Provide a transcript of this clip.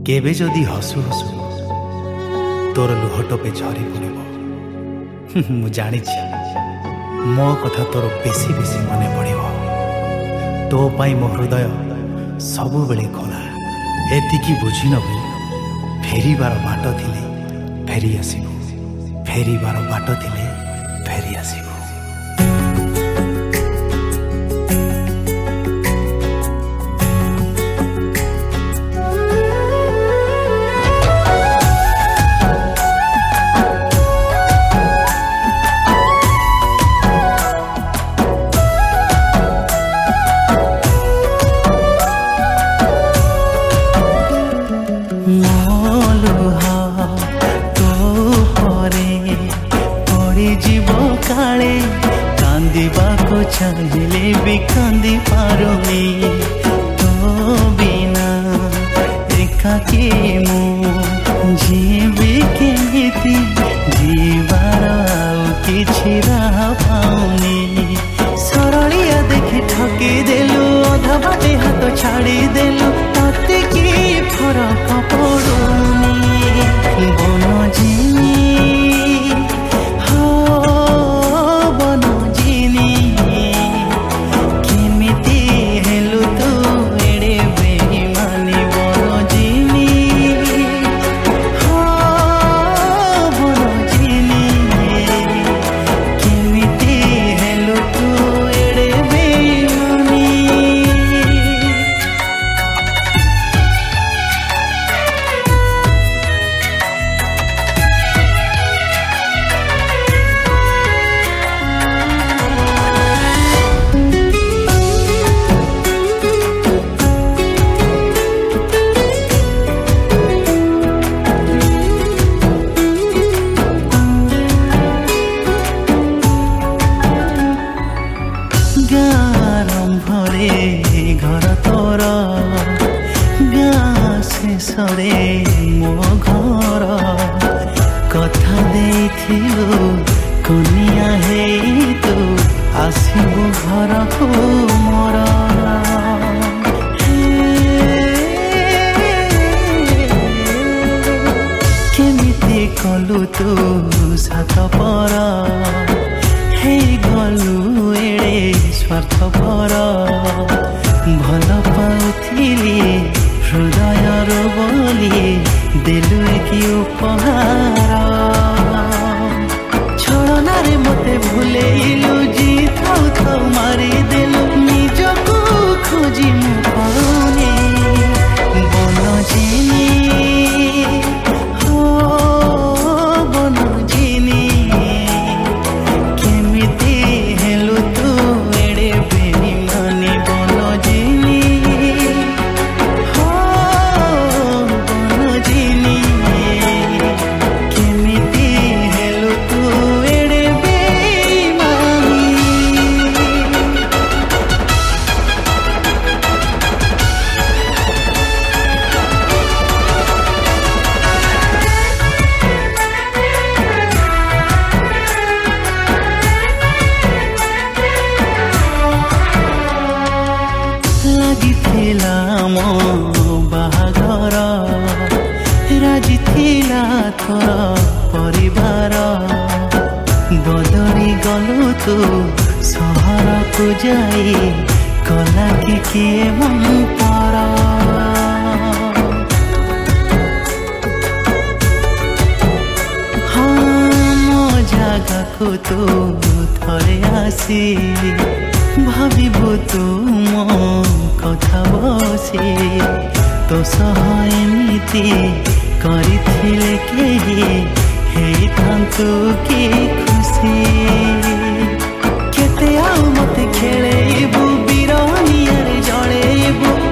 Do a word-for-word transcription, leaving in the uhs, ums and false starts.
केबे जदि हसु हसु तोर लुहटपे झरी पड़ब मु जानी मो कथा तोर बेसी बेसी मने पड़ब तो पाई मो हृदय सबु बेले खोला एतिकी बुझी नबु फेरिबार बाट थिले फेरी आसिबु फेरिबार बाट थिले फेरी आसिबु। काले कांदिबा को चाहिए भी कांदी पारुनी तो बिना एकाकी मु जीवी केमिति जीवार आउ किछि राह पाउनी सरलिया देखि ठकी देलु अधा बाटे हाथ छाड़ी देलु ताते की फरक पड़ुनी बन जीनी घर तोर गाँ शेषे मो घर कथा देथिलु कनिया हे तू आसिबु घर को मोर केमिति कलु तू सात पर हे गलु एड़े स्वार्थपर भल पाउथिली हृदयर बोली देलु कि उपहार छलनारे मते भूलेलु जी थाउ थाउ मारी देलु निजको खोजी मु पाउनी बन जीनी हो बन जीनी केमिति हेलु तू एड़े बेईमानी बन जीनी हो बन जीनी केमिति हेलु तू एड़े बेईमानी। लागिथिला मो बाहाघर राजी थिला तोर परिवार बदली गलु तू सहर को जाई कला कि किए मन पर जागा को तू थरे आसी भाविबु तू मो कथा बसी तो सह एमिति करिथिले केही हेइथान्तु कि खुशी केते आउ मते खेलेबु बिरनियारे जळेबु